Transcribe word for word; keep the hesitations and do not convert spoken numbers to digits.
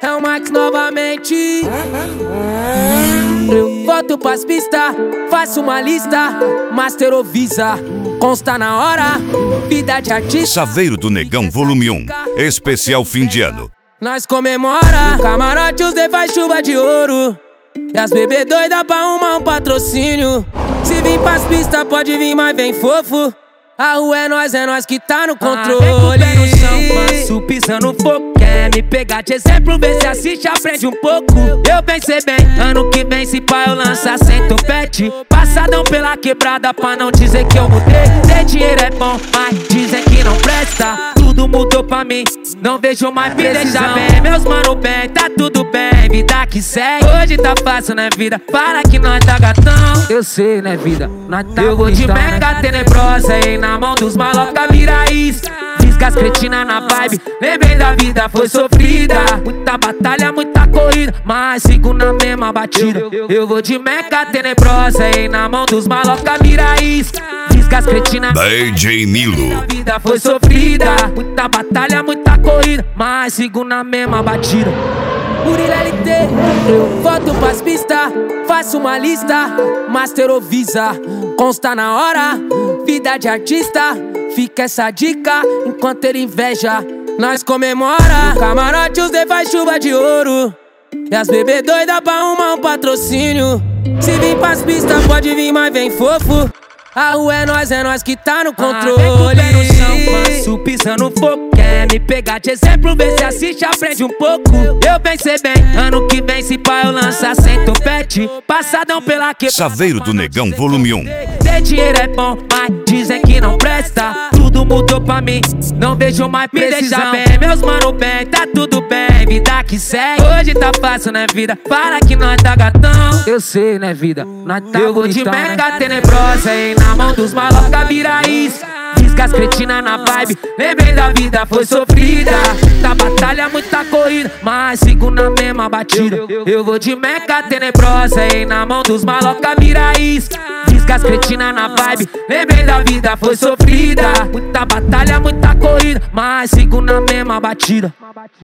É o Max novamente. Eu volto pras pistas, faço uma lista. Master Ovisa, consta na hora. Vida de artista. Chaveiro do Negão Volume um, especial fim de ano. Nós comemora, no camarote os D faz chuva de ouro. E as bebê doida pra arrumar um patrocínio. Se vir pras pistas pode vir, mas vem fofo. A rua é nós, é nós que tá no controle. Ah, vem com o pé no chão, passo pisando fogo. Quer me pegar de exemplo, vê se assiste, aprende um pouco. Eu pensei bem, ano que vem se pá eu lançar sem topete. Passadão pela quebrada pra não dizer que eu mudei. Ter dinheiro é bom, mas dizem que não presta. Tudo mudou pra mim, não vejo mais precisão. Bem, meus mano bem, tá tudo bem, vida que segue. Hoje tá fácil, né vida? Para que nós tá gatão. Eu sei, né vida? Nós tá eu vou de meca tenebrosa, hein, na mão dos maloca vira isca. Fisga as cretina na vibe, lembrei da vida, foi sofrida. Muita batalha, muita corrida, mas sigo na mesma batida. Eu vou de meca tenebrosa, hein, na mão dos maloca vira isca. Fisga as cretina D J Nilo. A vida foi sofrida, muita batalha, muita corrida, mas sigo na mesma batida. Murilo L T, eu volto pras pistas, faço uma lista. Master Ovisa, consta na hora. Vida de artista, fica essa dica enquanto ele inveja. Nós comemora, no camarote os D faz chuva de ouro. E as bebê doida pra arrumar um patrocínio. Se vir pras pistas pode vir, mas vem fofo. A rua é nós, é nós que tá no controle. Ah, vem com o pé no chão, passo pisando fogo. Quer me pegar de exemplo, vê se assiste, aprende um pouco. Eu pensei bem, ano que vem se pá eu lançar sem topete. Passadão pela quebrada. Chaveiro do Negão Volume um. Ter dinheiro é bom, mas dizem que não presta. Tudo mudou pra mim, não vejo mais precisão. Bem, meus mano bem, tá tudo bem, vida que segue. Hoje tá fácil, né vida? Para que nós tá gatão. Eu sei, né vida? Nós tá eu vou de meca tenebrosa, hein, na mão dos maloca vira isca. Fisga as cretina na vibe, lembrei da vida, foi sofrida. Muita batalha, muita corrida, mas sigo na mesma batida. Eu vou de meca tenebrosa, hein, na mão dos maloca vira isca. Fisga as cretina na vibe, lembrei da vida, foi sofrida. Muita batalha, muita corrida, mas sigo na mesma batida.